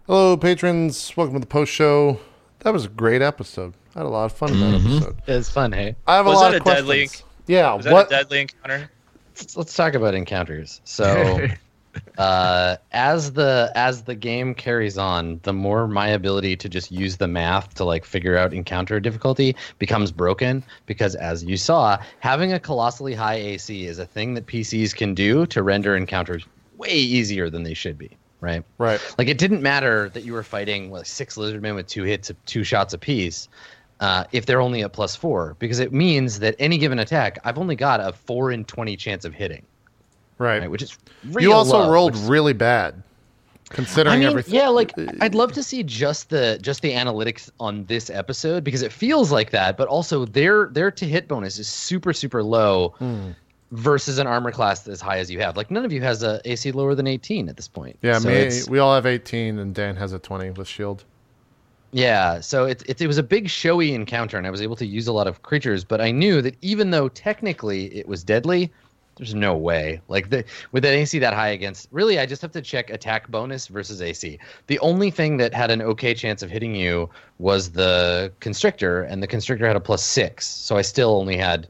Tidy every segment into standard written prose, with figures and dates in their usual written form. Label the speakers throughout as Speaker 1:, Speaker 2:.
Speaker 1: Hello, patrons. Welcome to the post show. That was a great episode. I had a lot of fun in that episode.
Speaker 2: It was fun, hey?
Speaker 1: I have a lot of questions. Yeah,
Speaker 3: Was that a deadly encounter?
Speaker 2: Let's talk about encounters. So, as the game carries on, the more my ability to just use the math to like figure out encounter difficulty becomes broken. Because as you saw, having a colossally high AC is a thing that PCs can do to render encounters way easier than they should be. Right. Like it didn't matter that you were fighting 6 lizardmen with 2 hits of 2 shots apiece. If they're only at +4, because it means that any given attack, I've only got a 4 in 20 chance of hitting.
Speaker 1: Right.
Speaker 2: Which is real
Speaker 1: you also
Speaker 2: low,
Speaker 1: rolled really bad, considering everything.
Speaker 2: Yeah, like I'd love to see just the analytics on this episode because it feels like that, but also their to hit bonus is super low versus an armor class as high as you have. Like none of you has a AC lower than 18 at this point.
Speaker 1: Yeah,
Speaker 2: so
Speaker 1: we all have 18, and Dan has a 20 with shield.
Speaker 2: Yeah, so it was a big showy encounter, and I was able to use a lot of creatures, but I knew that even though technically it was deadly, there's no way. Like with an AC that high against, really, I just have to check attack bonus versus AC. The only thing that had an okay chance of hitting you was the Constrictor, and the Constrictor had a +6, so I still only had,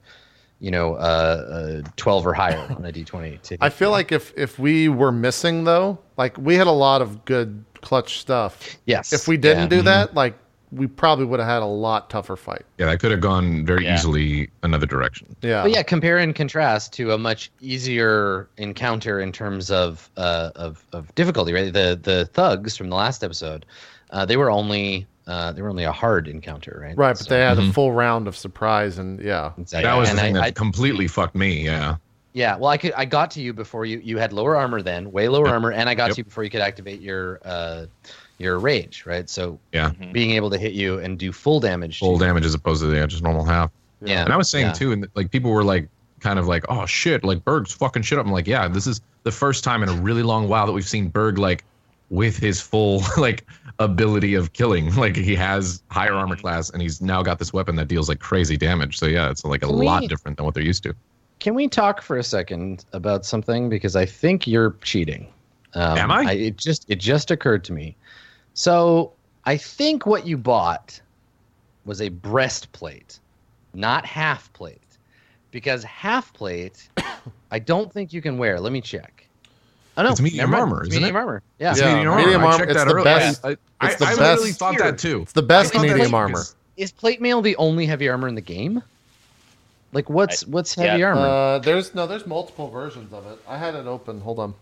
Speaker 2: 12 or higher on a D20. To hit
Speaker 1: I feel like if we were missing, though, like we had a lot of good clutch stuff.
Speaker 2: Yes.
Speaker 1: If we didn't do that, like we probably would have had a lot tougher fight.
Speaker 4: Yeah, that could have gone very easily another direction.
Speaker 1: Yeah.
Speaker 2: But yeah, compare and contrast to a much easier encounter in terms of difficulty, right? The thugs from the last episode, they were only a hard encounter, right?
Speaker 1: Right, but they had a full round of surprise, and yeah.
Speaker 2: Exactly.
Speaker 4: That was
Speaker 2: And
Speaker 4: the thing that completely fucked me, yeah.
Speaker 2: Yeah, well, I got to you before you had lower armor then, way lower armor, and I got to you before you could activate your rage, right? So being able to hit you and do full damage.
Speaker 4: Full damage as opposed to just normal half.
Speaker 2: Yeah.
Speaker 4: And I was saying too, and like people were like kind of like, oh shit, like Berg's fucking shit up. I'm like, yeah, this is the first time in a really long while that we've seen Berg like with his full like ability of killing. Like he has higher armor class and he's now got this weapon that deals like crazy damage. So yeah, it's like a lot different than what they're used to.
Speaker 2: Can we talk for a second about something? Because I think you're cheating.
Speaker 4: Am I?
Speaker 2: It just occurred to me. So I think what you bought was a breastplate, not half plate. Because half plate, I don't think you can wear. Let me check. Oh, no,
Speaker 4: it's medium armor, isn't
Speaker 2: medium
Speaker 4: it?
Speaker 2: armor. Yeah.
Speaker 4: It's medium armor.
Speaker 1: Medium
Speaker 4: I
Speaker 1: armor.
Speaker 4: checked
Speaker 1: It's
Speaker 4: that
Speaker 1: the
Speaker 4: earlier.
Speaker 1: best.
Speaker 4: I
Speaker 1: It's the best.
Speaker 4: really thought that too.
Speaker 1: It's the best
Speaker 4: I thought
Speaker 1: medium
Speaker 4: that
Speaker 1: armor.
Speaker 2: Is plate mail the only heavy armor in the game? Like what's heavy armor?
Speaker 1: There's multiple versions of it. I had it open. Hold on.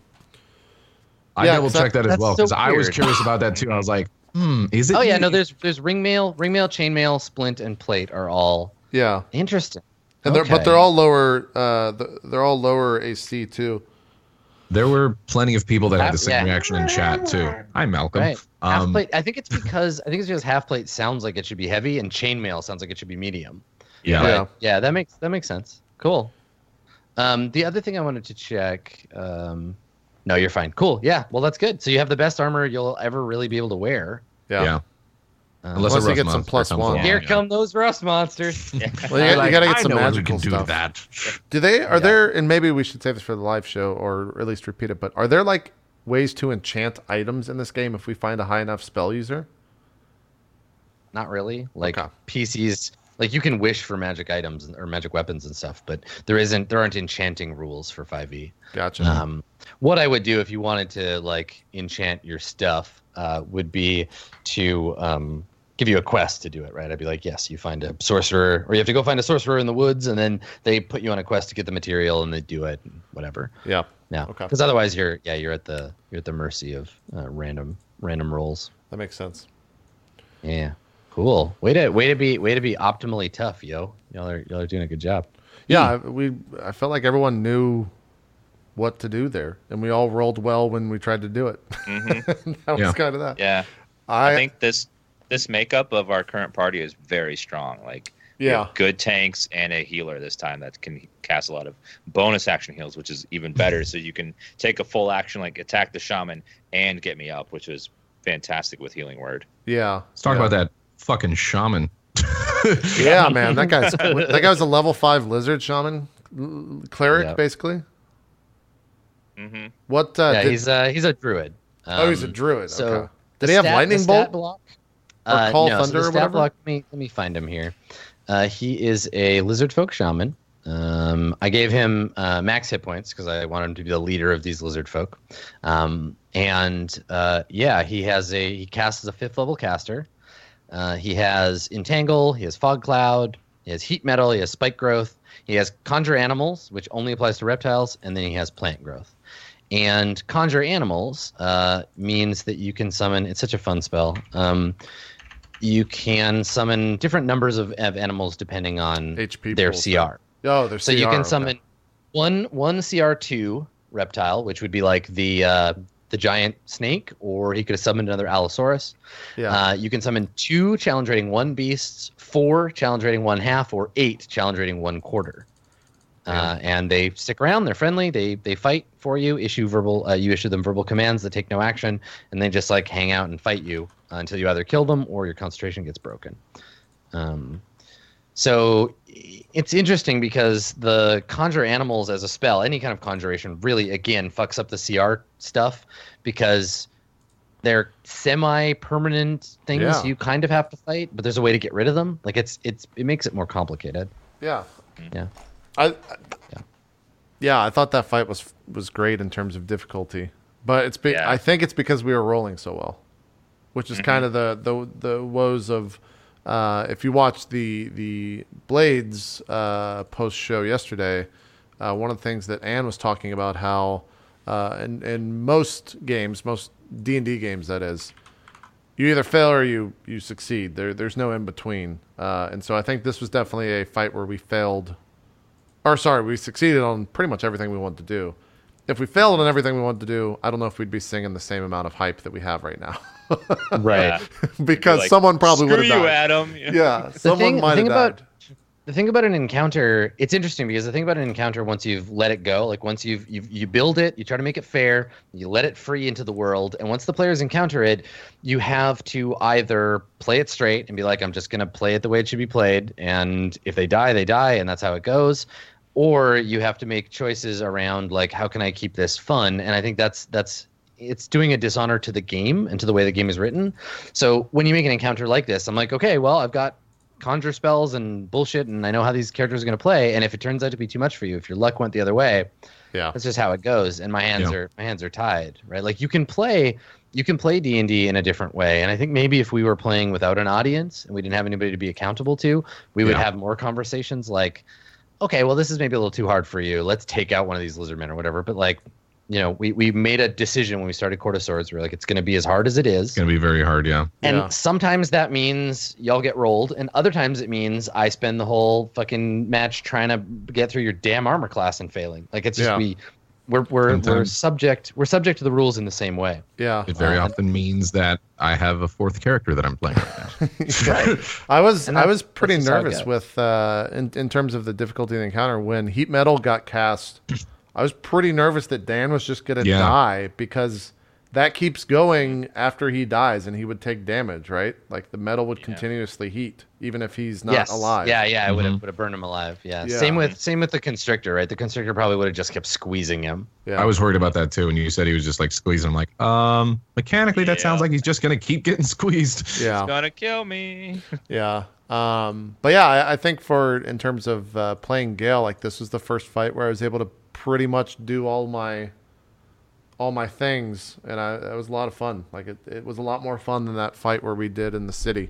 Speaker 4: I
Speaker 1: Yeah,
Speaker 4: double checked that as
Speaker 2: that's
Speaker 4: well
Speaker 2: so
Speaker 4: because I was
Speaker 2: weird.
Speaker 4: curious about that too. I was like, is it?
Speaker 2: Oh yeah, no. There's ring mail, chainmail, splint, and plate are all interesting.
Speaker 1: And but they're all lower. They're all lower AC too.
Speaker 4: There were plenty of people that had the same reaction in chat too. Hi, Malcolm.
Speaker 2: Right. Half plate. I think it's because half plate sounds like it should be heavy, and chainmail sounds like it should be medium.
Speaker 4: Yeah.
Speaker 2: Yeah, that makes sense. Cool. The other thing I wanted to check. No, you're fine. Cool. Yeah. Well, that's good. So you have the best armor you'll ever really be able to wear.
Speaker 4: Yeah.
Speaker 1: Unless you get some +1.
Speaker 2: Here come those rust monsters.
Speaker 1: Well, you gotta get some
Speaker 4: I know
Speaker 1: magical
Speaker 4: we can
Speaker 1: stuff.
Speaker 4: do that.
Speaker 1: Do they? Are there? And maybe we should save this for the live show, or at least repeat it. But are there like ways to enchant items in this game if we find a high enough spell user?
Speaker 2: Not really. Like PCs, like you can wish for magic items or magic weapons and stuff, but there aren't enchanting rules for 5e.
Speaker 1: Gotcha.
Speaker 2: What I would do if you wanted to like enchant your stuff would be to give you a quest to do it, right? I'd be like, yes, you find a sorcerer, or you have to go find a sorcerer in the woods, and then they put you on a quest to get the material, and they do it, and whatever.
Speaker 1: Yeah.
Speaker 2: Okay. Because otherwise, you're at the mercy of random rolls.
Speaker 1: That makes sense.
Speaker 2: Yeah. Cool. Way to be optimally tough, yo. Y'all are doing a good job.
Speaker 1: Yeah, I felt like everyone knew what to do there, and we all rolled well when we tried to do it. That was kind of that.
Speaker 3: Yeah. I think this makeup of our current party is very strong. Like, we have good tanks and a healer this time that can cast a lot of bonus action heals, which is even better. So you can take a full action, like attack the shaman and get me up, which is fantastic with Healing Word.
Speaker 1: Yeah.
Speaker 4: Let's talk about that fucking shaman.
Speaker 1: Yeah, man, that guy was a level 5 lizard shaman cleric, basically.
Speaker 3: Mm-hmm.
Speaker 1: What?
Speaker 2: He's a druid.
Speaker 1: He's a druid.
Speaker 2: So
Speaker 1: okay. Did he have lightning bolt?
Speaker 2: Block?
Speaker 1: Or call
Speaker 2: no,
Speaker 1: thunder
Speaker 2: so the
Speaker 1: or
Speaker 2: stat
Speaker 1: whatever?
Speaker 2: block, let me find him here. He is a lizard folk shaman. I gave him max hit points because I want him to be the leader of these lizard folk. He casts as a 5th level caster. He has Entangle, he has Fog Cloud, he has Heat Metal, he has Spike Growth, he has Conjure Animals, which only applies to reptiles, and then he has Plant Growth. And Conjure Animals means that you can summon, it's such a fun spell, you can summon different numbers of animals depending on
Speaker 1: HP
Speaker 2: their
Speaker 1: pools.
Speaker 2: CR.
Speaker 1: Oh, there's
Speaker 2: So you can summon one CR2 reptile, which would be like the giant snake, or he could have summoned another Allosaurus.
Speaker 1: Yeah.
Speaker 2: You can summon 2 challenge rating 1 beasts, 4 challenge rating 1/2, or 8 challenge rating 1/4. And they stick around. They're friendly. They fight for you. You issue them verbal commands that take no action, and they just like hang out and fight you until you either kill them or your concentration gets broken. So it's interesting because the Conjure Animals as a spell, any kind of conjuration, really again fucks up the CR stuff because they're semi-permanent things you kind of have to fight, but there's a way to get rid of them. Like it makes it more complicated.
Speaker 1: Yeah.
Speaker 2: Yeah.
Speaker 1: I thought that fight was great in terms of difficulty, but I think it's because we were rolling so well, which is kind of the woes of if you watch the Blades post show yesterday. One of the things that Anne was talking about how in most games, most D&D games, that is, you either fail or you succeed. There's no in between, and so I think this was definitely a fight where we succeeded on pretty much everything we wanted to do. If we failed on everything we wanted to do, I don't know if we'd be singing the same amount of hype that we have right now.
Speaker 2: Right.
Speaker 1: Because
Speaker 3: like,
Speaker 1: someone probably would have died.
Speaker 3: Screw you, Adam.
Speaker 1: Yeah, someone might have died.
Speaker 2: The thing about an encounter, it's interesting because the thing about an encounter, once you've let it go, like once you build it, you try to make it fair, you let it free into the world, and once the players encounter it, you have to either play it straight and be like, I'm just going to play it the way it should be played, and if they die, they die, and that's how it goes. Or you have to make choices around like, how can I keep this fun? And I think that's it's doing a dishonor to the game and to the way the game is written. So when you make an encounter like this, I'm like, okay, well, I've got conjure spells and bullshit, and I know how these characters are going to play. And if it turns out to be too much for you, if your luck went the other way, that's just how it goes. And my hands are tied, right? Like you can play D&D in a different way. And I think maybe if we were playing without an audience and we didn't have anybody to be accountable to, we would have more conversations like, okay, well, this is maybe a little too hard for you. Let's take out one of these lizard men or whatever. But like, you know, we made a decision when we started Court of Swords. We're like, it's going to be as hard as it is.
Speaker 4: It's going to be very hard, yeah.
Speaker 2: And sometimes that means y'all get rolled, and other times it means I spend the whole fucking match trying to get through your damn armor class and failing. Like it's just we're subject to the rules in the same way.
Speaker 1: Yeah.
Speaker 4: It very often means that I have a 4th character that I'm playing right now.
Speaker 1: Right. I was pretty nervous with in terms of the difficulty of the encounter when Heat Metal got cast. I was pretty nervous that Dan was just going to die because that keeps going after he dies and he would take damage, right? Like the metal would continuously heat even if he's not alive.
Speaker 2: Yeah, it would have burned him alive. Yeah. Same with the Constrictor, right? The Constrictor probably would have just kept squeezing him.
Speaker 1: Yeah.
Speaker 4: I was worried about that too, and you said he was just like squeezing. I'm like, mechanically that sounds like he's just gonna keep getting squeezed.
Speaker 1: Yeah.
Speaker 3: He's gonna kill me.
Speaker 1: Yeah. But yeah, I think in terms of playing Gale, like this was the first fight where I was able to pretty much do all my things, and it was a lot of fun. Like it was a lot more fun than that fight where we did in the city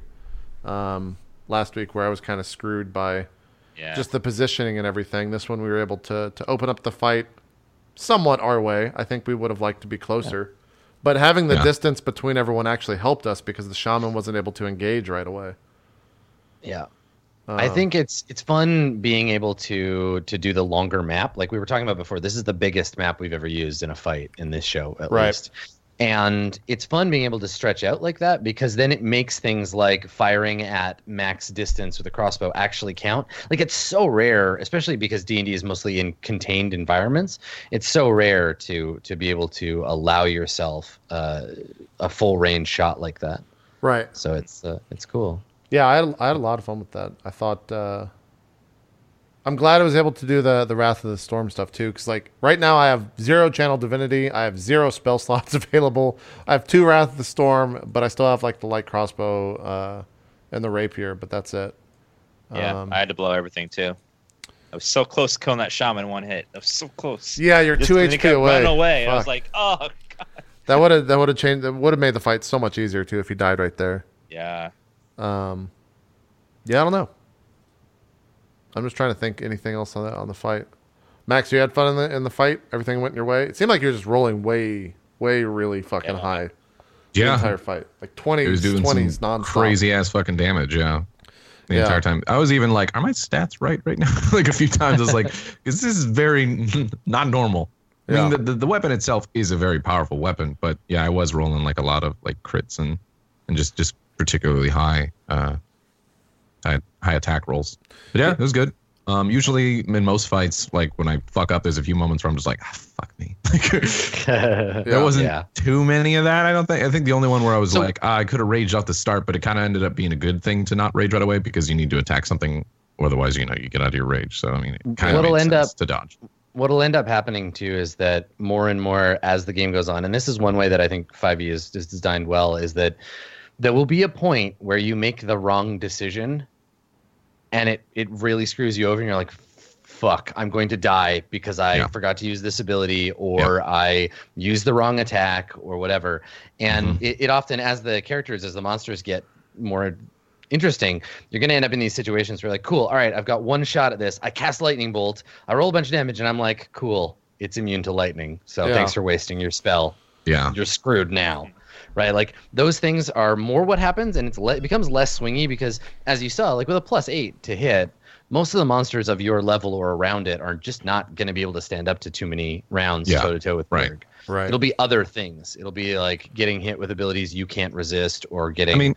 Speaker 1: last week, where I was kind of screwed by just the positioning and everything. This one we were able to open up the fight somewhat our way. I think we would have liked to be closer, but having the distance between everyone actually helped us because the shaman wasn't able to engage right away.
Speaker 2: Yeah. I think it's fun being able to do the longer map. Like we were talking about before, this is the biggest map we've ever used in a fight in this show, at least. And it's fun being able to stretch out like that because then it makes things like firing at max distance with a crossbow actually count. Like it's so rare, especially because D&D is mostly in contained environments. It's so rare to be able to allow yourself a full range shot like that.
Speaker 1: Right.
Speaker 2: So it's cool.
Speaker 1: Yeah, I had a lot of fun with that. I thought I'm glad I was able to do the Wrath of the Storm stuff too, because like right now I have 0 Channel Divinity, I have 0 spell slots available. I have 2 Wrath of the Storm, but I still have like the light crossbow and the rapier, but that's it.
Speaker 3: Yeah, I had to blow everything too. I was so close to killing that shaman in one hit. I was so close.
Speaker 1: Yeah, you're 2 HP away.
Speaker 3: Running away.
Speaker 1: Fuck.
Speaker 3: I was like, oh god.
Speaker 1: That would have changed. That would have made the fight so much easier too if he died right there.
Speaker 3: Yeah.
Speaker 1: Yeah, I don't know. I'm just trying to think anything else on the fight. Max, you had fun in the fight. Everything went your way. It seemed like you were just rolling way really fucking high.
Speaker 4: Yeah,
Speaker 1: the entire fight, like 20s,
Speaker 4: it was doing
Speaker 1: 20s
Speaker 4: some
Speaker 1: nonstop.
Speaker 4: crazy ass fucking damage. Yeah. The entire time. I was even like, are my stats right now? Like a few times I was like, because this is very not normal. I mean, the weapon itself is a very powerful weapon, but yeah, I was rolling like a lot of like crits and just particularly high attack rolls. But yeah, it was good. Usually in most fights, like when I fuck up, there's a few moments where I'm just like, fuck me. There wasn't too many of that, I don't think. I think the only one where I was like, I could have raged off the start, but it kind of ended up being a good thing to not rage right away because you need to attack something, or otherwise, you get out of your rage. So, I mean, it kind of makes sense to dodge.
Speaker 2: What'll end up happening, too, is that more and more as the game goes on, and this is one way that I think 5e is designed well, is that there will be a point where you make the wrong decision and it really screws you over and you're like, fuck, I'm going to die because I forgot to use this ability or I used the wrong attack or whatever. And it often, as the monsters get more interesting, you're going to end up in these situations where like, cool, all right, I've got one shot at this. I cast lightning bolt. I roll a bunch of damage and I'm like, cool, it's immune to lightning. So thanks for wasting your spell. Yeah. You're screwed now. Right, like those things are more what happens, and it becomes less swingy because, as you saw, like with a +8 to hit, most of the monsters of your level or around it are just not going to be able to stand up to too many rounds toe to toe with Berg. Right. It'll be other things. It'll be like getting hit with abilities you can't resist, or getting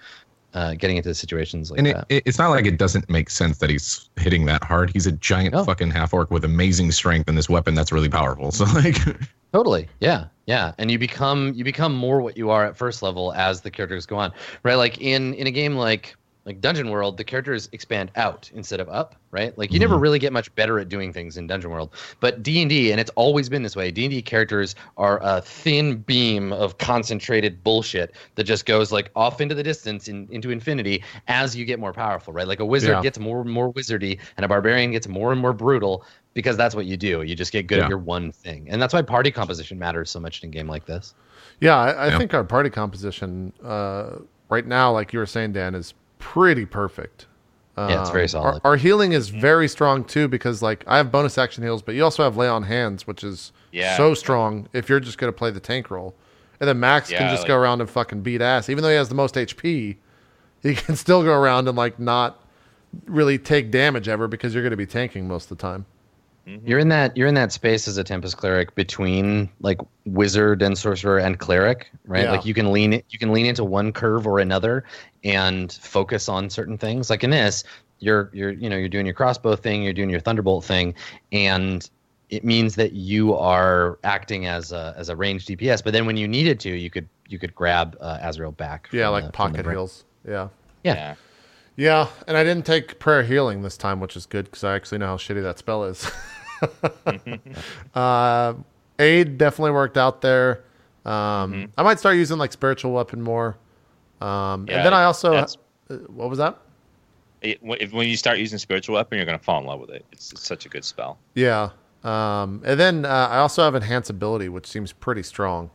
Speaker 2: into situations like that.
Speaker 4: It's not like it doesn't make sense that he's hitting that hard. He's a giant fucking half orc with amazing strength and this weapon that's really powerful. So like.
Speaker 2: Totally. Yeah. And you become more what you are at first level as the characters go on. Right? Like in a game like Dungeon World, the characters expand out instead of up, right? Like you never really get much better at doing things in Dungeon World. But D&D, and it's always been this way, D&D characters are a thin beam of concentrated bullshit that just goes like off into the distance into infinity as you get more powerful, right? Like a wizard gets more and more wizardy and a barbarian gets more and more brutal. Because that's what you do. You just get good at your one thing. And that's why party composition matters so much in a game like this.
Speaker 1: Yeah, I think our party composition right now, like you were saying, Dan, is pretty perfect.
Speaker 2: It's very solid.
Speaker 1: Our healing is very strong, too, because like I have bonus action heals, but you also have lay on hands, which is so strong if you're just going to play the tank role. And then Max can just go around and fucking beat ass. Even though he has the most HP, he can still go around and like not really take damage ever because you're going to be tanking most of the time.
Speaker 2: You're in that space as a Tempest cleric between like wizard and sorcerer and cleric, right? Like you can lean into one curve or another and focus on certain things. Like in this, you're doing your crossbow thing, you're doing your thunderbolt thing, and it means that you are acting as a ranged DPS. But then when you needed to, you could grab Azrael back.
Speaker 1: Yeah, like pocket heals. Yeah.
Speaker 2: Yeah,
Speaker 1: and I didn't take prayer healing this time, which is good because I actually know how shitty that spell is. Aid definitely worked out there. I might start using like spiritual weapon more. And then I also, what was that?
Speaker 3: When you start using spiritual weapon, you're going to fall in love with it. It's such a good spell.
Speaker 1: Yeah. And then I also have enhance ability, which seems pretty strong.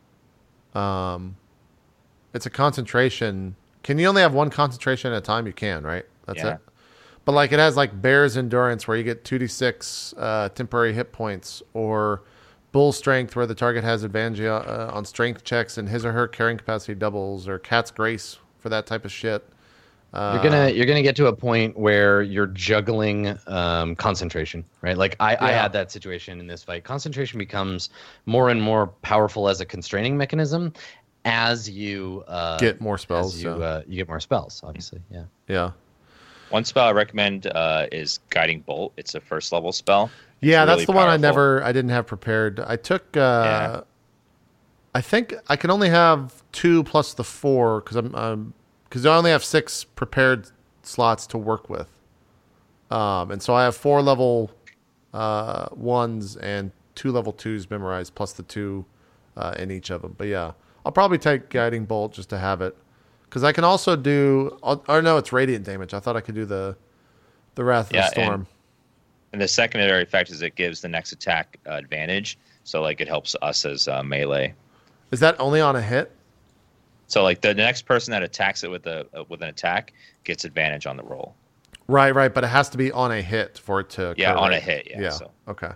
Speaker 1: It's a concentration. Can you only have one concentration at a time? You can, right? That's it. But like it has like Bear's Endurance where you get 2d6 temporary hit points, or Bull Strength where the target has advantage on strength checks and his or her carrying capacity doubles, or Cat's Grace for that type of shit.
Speaker 2: You're gonna get to a point where you're juggling concentration, right? Like I had that situation in this fight. Concentration becomes more and more powerful as a constraining mechanism as you
Speaker 1: get more spells.
Speaker 2: You get more spells, obviously.
Speaker 1: Yeah.
Speaker 3: One spell I recommend is Guiding Bolt. It's a first level spell.
Speaker 1: Yeah, that's the powerful one I didn't have prepared. I took I think I can only have 2 plus the 4 because I only have 6 prepared slots to work with. And so I have 4 level 1s and 2 level 2s memorized, plus the 2 in each of them. But yeah, I'll probably take Guiding Bolt just to have it. Because I can also do... Or no, it's Radiant Damage. I thought I could do the Wrath of the Storm.
Speaker 3: And the secondary effect is it gives the next attack advantage. So like it helps us as melee.
Speaker 1: Is that only on a hit?
Speaker 3: So like the next person that attacks it with an attack gets advantage on the roll.
Speaker 1: Right. But it has to be on a hit for it to occur,
Speaker 3: on
Speaker 1: right?
Speaker 3: a hit, yeah. So.
Speaker 1: Okay.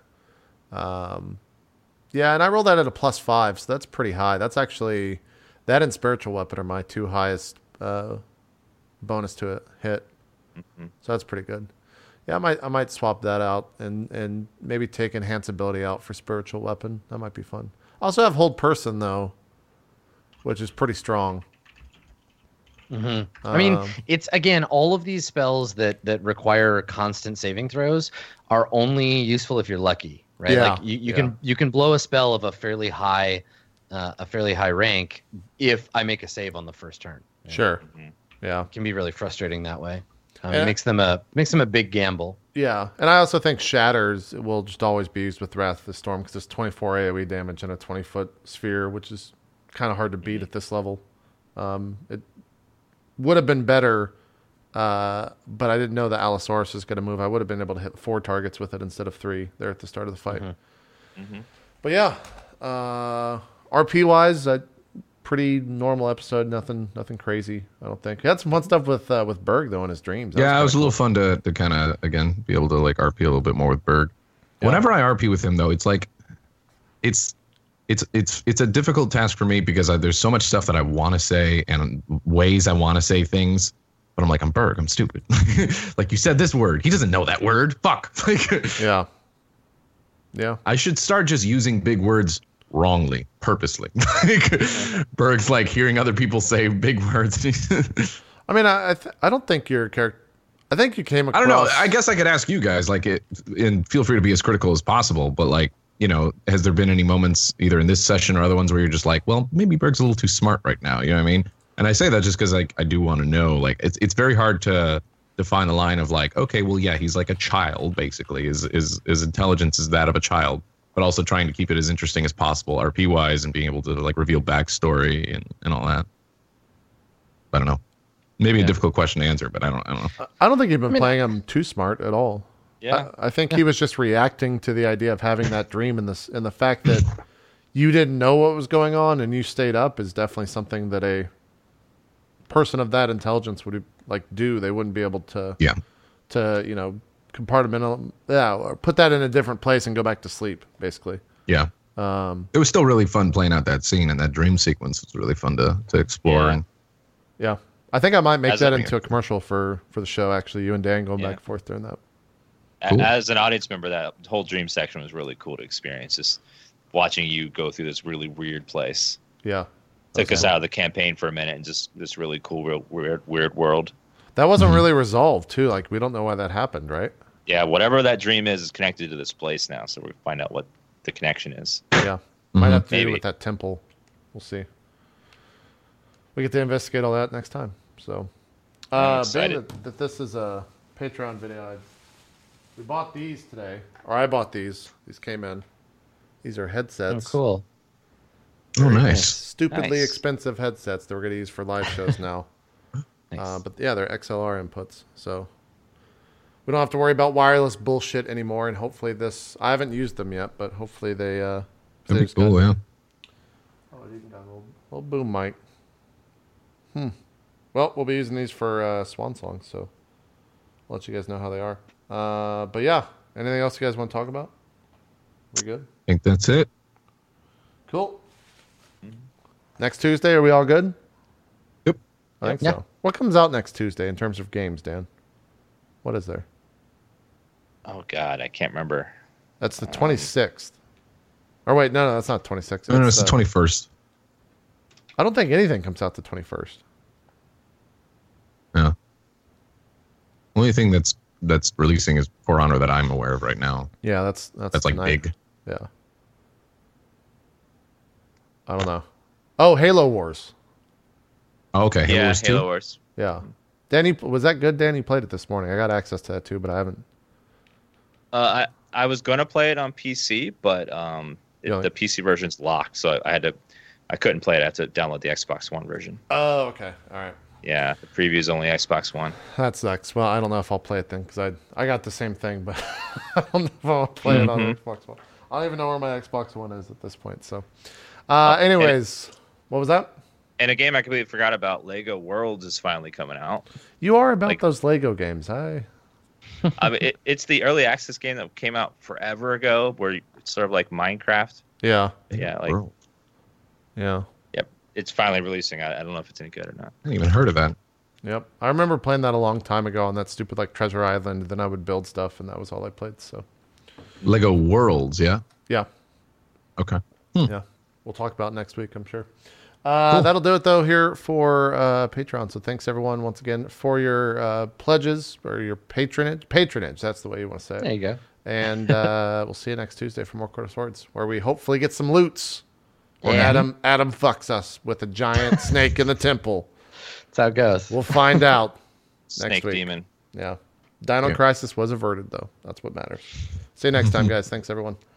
Speaker 1: Yeah, and I rolled that at a +5, so that's pretty high. That's actually... That and Spiritual Weapon are my 2 highest bonus to a hit. Mm-hmm. So that's pretty good. Yeah, I might swap that out and maybe take Enhance Ability out for Spiritual Weapon. That might be fun. I also have Hold Person, though, which is pretty strong.
Speaker 2: Mm-hmm. I mean, it's, again, all of these spells that require constant saving throws are only useful if you're lucky, right?
Speaker 1: Yeah.
Speaker 2: Like you can blow a spell of a fairly high rank if I make a save on the first turn.
Speaker 1: Sure. Mm-hmm. Yeah.
Speaker 2: It can be really frustrating that way. It makes them a big gamble.
Speaker 1: Yeah, and I also think Shatters will just always be used with Wrath of the Storm because it's 24 AoE damage in a 20-foot sphere, which is kind of hard to beat at this level. It would have been better, but I didn't know that Allosaurus is going to move. I would have been able to hit 4 targets with it instead of 3 there at the start of the fight. Mm-hmm. Mm-hmm. But yeah, RP-wise, pretty normal episode. Nothing crazy, I don't think. He had some fun stuff with Berg though in his dreams.
Speaker 4: It was a little fun to kind of, again, be able to like RP a little bit more with Berg. Yeah. Whenever I RP with him though, it's like it's a difficult task for me because there's so much stuff that I want to say and ways I want to say things, but I'm like, I'm Berg, I'm stupid. Like, you said this word, he doesn't know that word. Fuck.
Speaker 1: Yeah.
Speaker 4: I should start just using big words wrongly, purposely. Berg's like hearing other people say big words.
Speaker 1: I mean, I don't think your character. I think you came across.
Speaker 4: I don't know. I guess I could ask you guys, and feel free to be as critical as possible. But like, has there been any moments either in this session or other ones where you're just like, well, maybe Berg's a little too smart right now? You know what I mean? And I say that just because I do want to know. Like, it's very hard to define the line of like, okay, well, yeah, he's like a child basically. His intelligence is that of a child, but also trying to keep it as interesting as possible, RP wise, and being able to like reveal backstory and all that. I don't know. Maybe a difficult question to answer, but I don't know.
Speaker 1: I don't think you've been playing him too smart at all.
Speaker 3: Yeah,
Speaker 1: I think he was just reacting to the idea of having that dream, and the fact that you didn't know what was going on and you stayed up is definitely something that a person of that intelligence would like do. They wouldn't be able to compartmentalize, or put that in a different place and go back to sleep, basically.
Speaker 4: Yeah. It was still really fun playing out that scene, and that dream sequence was really fun to explore. And
Speaker 1: yeah. I think I might make that into a commercial for the show, actually. You and Dan going back and forth during that.
Speaker 3: Cool. As an audience member, that whole dream section was really cool to experience. Just watching you go through this really weird place.
Speaker 1: Yeah.
Speaker 3: Took us out of the campaign for a minute and just this really cool, weird world.
Speaker 1: That wasn't really resolved, too. Like, we don't know why that happened, right?
Speaker 3: Yeah, whatever that dream is connected to this place now, so we find out what the connection is.
Speaker 1: Yeah. Might have to do with that temple. We'll see. We get to investigate all that next time. So, being that this is a Patreon video, we bought these today. Or I bought these. These came in. These are headsets.
Speaker 2: Oh, cool.
Speaker 4: Oh, nice.
Speaker 1: Stupidly expensive headsets that we're going to use for live shows now. Nice. But yeah, they're XLR inputs. So we don't have to worry about wireless bullshit anymore. And hopefully this, I haven't used them yet, but hopefully they,
Speaker 4: that'd be cool, yeah.
Speaker 1: Oh, it even got a little boom mic. Well, we'll be using these for Swan Song, so I'll let you guys know how they are. But yeah, anything else you guys want to talk about? We good?
Speaker 4: I think that's it.
Speaker 1: Cool. Next Tuesday, are we all good?
Speaker 4: Yep.
Speaker 1: I think so. What comes out next Tuesday in terms of games, Dan? What is there?
Speaker 3: Oh, God, I can't remember.
Speaker 1: That's the 26th. Or wait, no, that's not 26th.
Speaker 4: No, it's the 21st.
Speaker 1: I don't think anything comes out the 21st.
Speaker 4: Yeah. Only thing that's releasing is For Honor that I'm aware of right now.
Speaker 1: Yeah, that's
Speaker 4: like big.
Speaker 1: Yeah. I don't know. Oh, Halo Wars.
Speaker 4: Oh, okay.
Speaker 3: Halo Wars 2?
Speaker 1: Yeah. Danny, was that good? Danny played it this morning. I got access to that too, but I haven't.
Speaker 3: I was gonna play it on PC, but the PC version's locked, so I couldn't play it. I had to download the Xbox One version.
Speaker 1: Oh, okay, all right.
Speaker 3: Yeah, the preview is only Xbox One.
Speaker 1: That sucks. Well, I don't know if I'll play it then because I got the same thing, but I don't know if I'll play it on Xbox One. I don't even know where my Xbox One is at this point. So, anyways, what was that?
Speaker 3: And a game I completely forgot about, Lego Worlds, is finally coming out.
Speaker 1: You are about those Lego games. I
Speaker 3: mean, it's the early access game that came out forever ago, where it's sort of like Minecraft.
Speaker 1: Yeah.
Speaker 3: Yeah.
Speaker 1: Yeah.
Speaker 3: Yep. It's finally releasing. I don't know if it's any good or not.
Speaker 4: I hadn't even heard of that.
Speaker 1: Yep. I remember playing that a long time ago on that stupid Treasure Island. Then I would build stuff, and that was all I played. So.
Speaker 4: Lego Worlds, yeah.
Speaker 1: Yeah.
Speaker 4: Okay.
Speaker 1: Yeah. We'll talk about it next week, I'm sure. Cool. That'll do it, though, here for Patreon. So thanks, everyone, once again, for your pledges or your patronage. Patronage, that's the way you want to say it.
Speaker 2: There you go.
Speaker 1: And we'll see you next Tuesday for more Court of Swords, where we hopefully get some loots. Or Adam fucks us with a giant snake in the temple.
Speaker 2: That's how it goes.
Speaker 1: We'll find out
Speaker 3: Snake
Speaker 1: next week.
Speaker 3: Demon.
Speaker 1: Yeah. Dino Crisis was averted, though. That's what matters. See you next time, guys. Thanks, everyone.